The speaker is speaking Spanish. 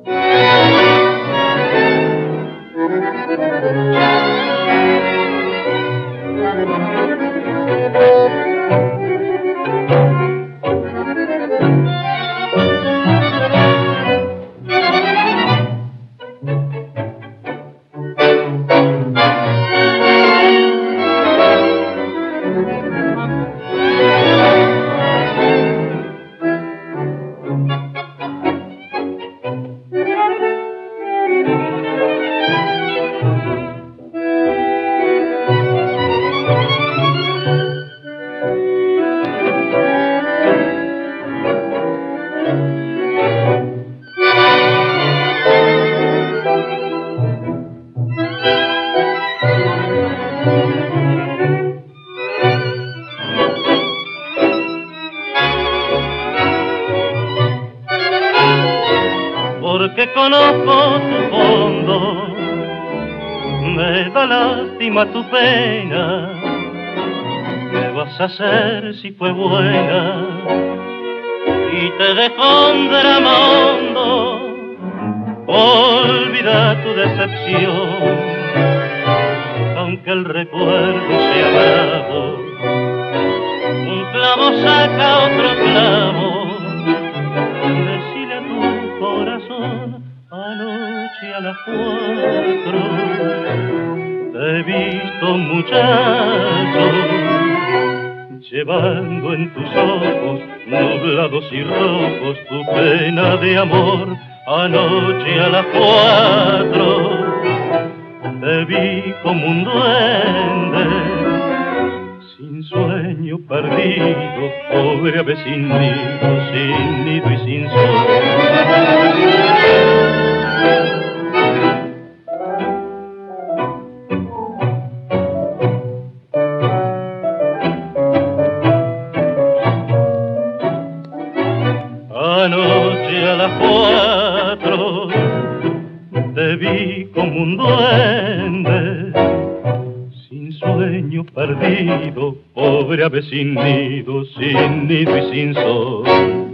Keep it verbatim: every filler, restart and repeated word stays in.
Porque conozco tu fondo, me da lástima tu pena. ¿Qué vas a hacer si fue buena y te dejó un drama hondo? Olvida tu decepción, aunque el recuerdo sea bravo. Un clavo saca otro clavo. Decile a tu corazón, anoche a las cuatro te he visto, muchacho, llevando en tus ojos nublados y rojos tu pena de amor. Anoche a las cuatro te vi como un duende, sin sueño perdido, pobre ave sin nido, sin nido y sin sol. Anoche a las cuatro te vi como un duende, sin sueño perdido, pobre ave sin nido, sin nido y sin sol.